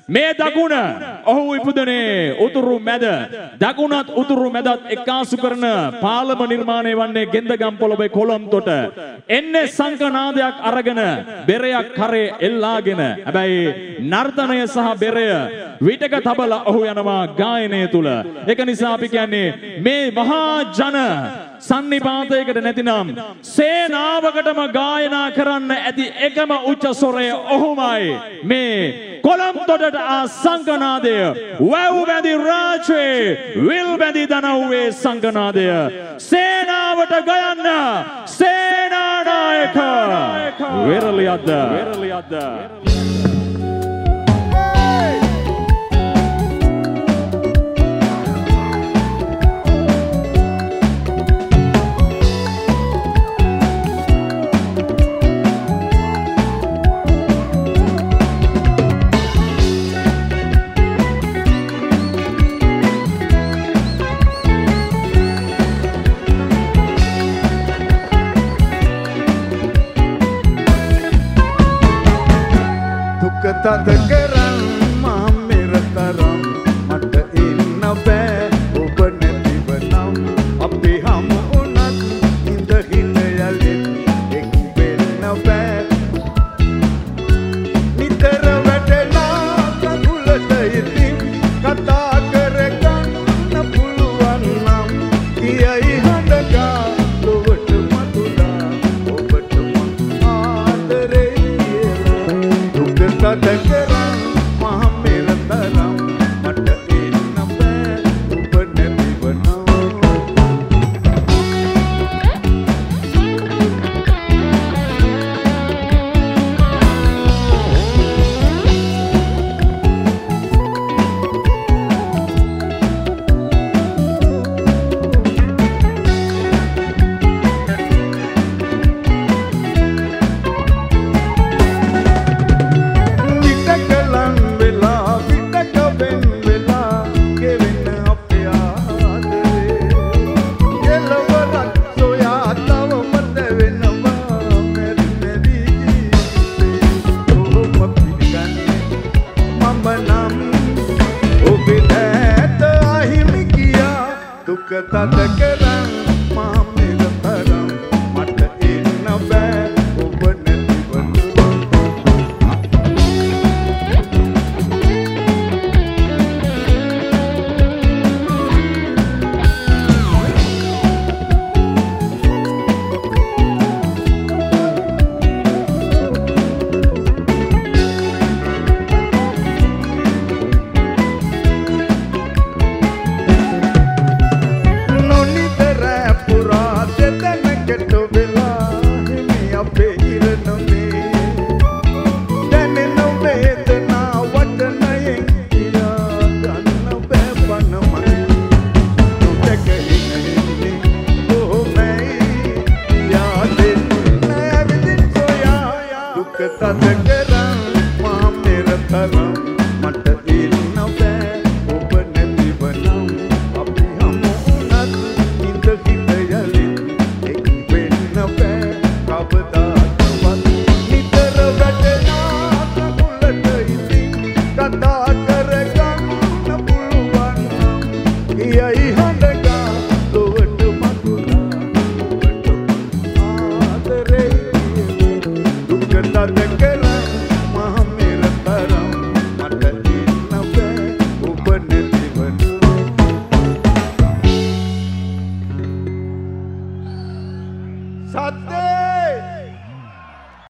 මේ දකුණ ඔහු ඉපදුනේ උතුරු මැද දකුණත් උතුරු මැදත් එක්කාසු කරන පාලම නිර්මාණය වන්නේ ගෙන්දගම් පොළොවේ කොළොම්තොට එන්නේ සංකනාදයක් අරගෙන බෙරයක් කරේ එල්ලාගෙන හැබැයි නර්තනය සහ බෙරය විටක තබලා ඔහු යනවා ගායනය තුල ඒක නිසා අපි කියන්නේ මේ මහා ජන සන්නිපාතයකට නැතිනම් සේනාවකටම ගායනා කරන්න ඇති එකම උච්ච ස්වරය ඔහුමයි මේ කොළඹතොටට ආ සංකනාදය වැව් බැඳි රාජ්‍යේ විල් බැඳි දනව්වේ සංකනාදය සේනාවට ගයන්න සේනානායක වෙරළියද්ද තද කරන් මාමෙරතරම් මට ඉන්න බෑ ඔබ නැතිව නම් අපි හමු උනත් ඉඳ හිඳ යලින් එක් වෙන්න බෑ නිතර වැටෙනා කකුලට ඉතින් කතා කරගන්න පුළුවන් නම් කියයි හඬගා ලොවට මතුලා ඔබට මං ආදරේ තද කරන් මහමෙරතරම් මට ඉන්න බෑ ඔබ නැතිව නම් තද කරන් මාමෙරතරම් මට ඉන්න බෑ ඔබ නැතිව සත්‍ය